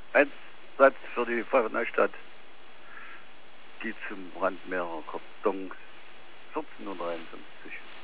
Einsatz für die Feuerwehr Neustadt, die zum Brand mehrerer Kartons 14:53 Uhr.